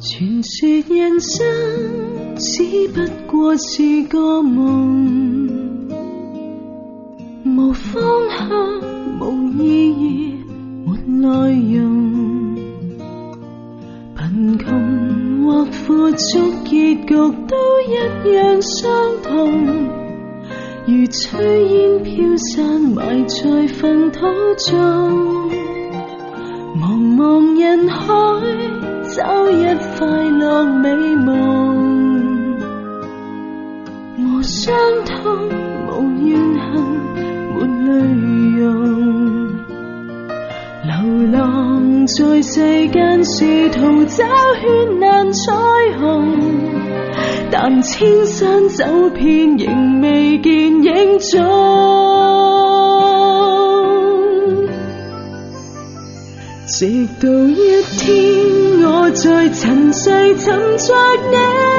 傳說人生只不過是個夢，無方向，無意義，沒內容。貧窮或富足，結局都一樣相同，如炊煙飄散，埋在糞土中。茫茫人海，找一快樂美夢，無傷痛，無怨恨，沒淚容。流浪在世間，試圖找絢爛彩虹，但千山走遍，仍未見影蹤。直到一天，我在塵世尋着你，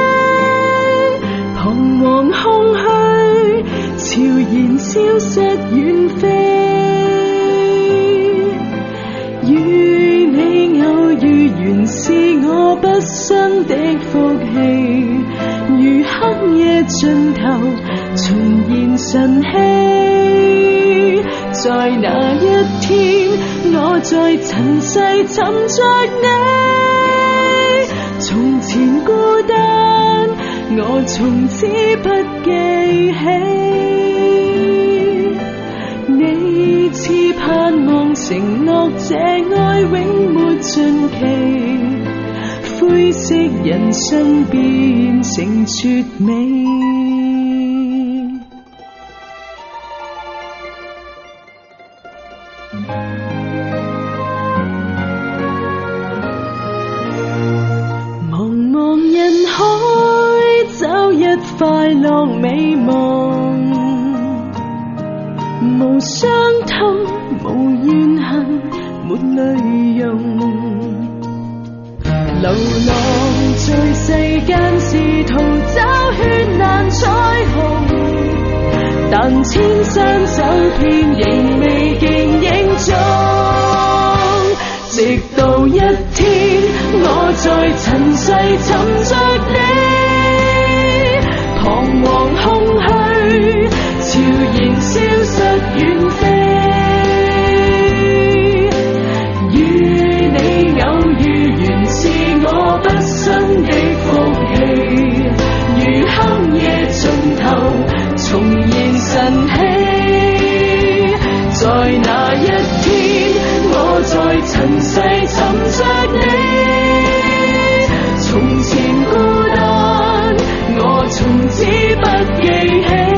彷徨空虛，悄然消失遠飛。與你偶遇，原是我畢生的福氣，如黑夜盡頭重現晨曦。在那一天，我在塵世尋着你，從前孤單，我從此不記起。你似盼望，承諾這愛永沒盡期，灰色人生變成絕美。茫茫人海，找一快樂美夢，無傷痛，無怨恨，沒淚容。流浪在世間，試圖找絢爛彩虹，但千山走遍，仍未見影蹤。直到一天，我在塵世尋着你，彷徨空虛，悄然消失遠飛。與你偶遇，原是我畢生的福氣，如黑夜盡頭重現晨曦。在那一天，我在塵世尋着你，從前孤單，我從此不記起。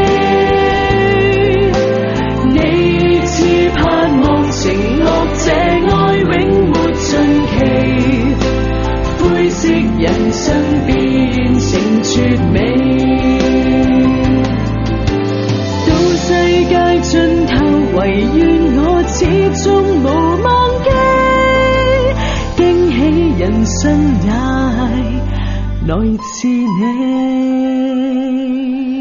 你似盼望，承諾這愛永沒盡期，灰色人生變成絕美。到世界盡頭，唯願我始終無忘記，驚喜人生也來自你。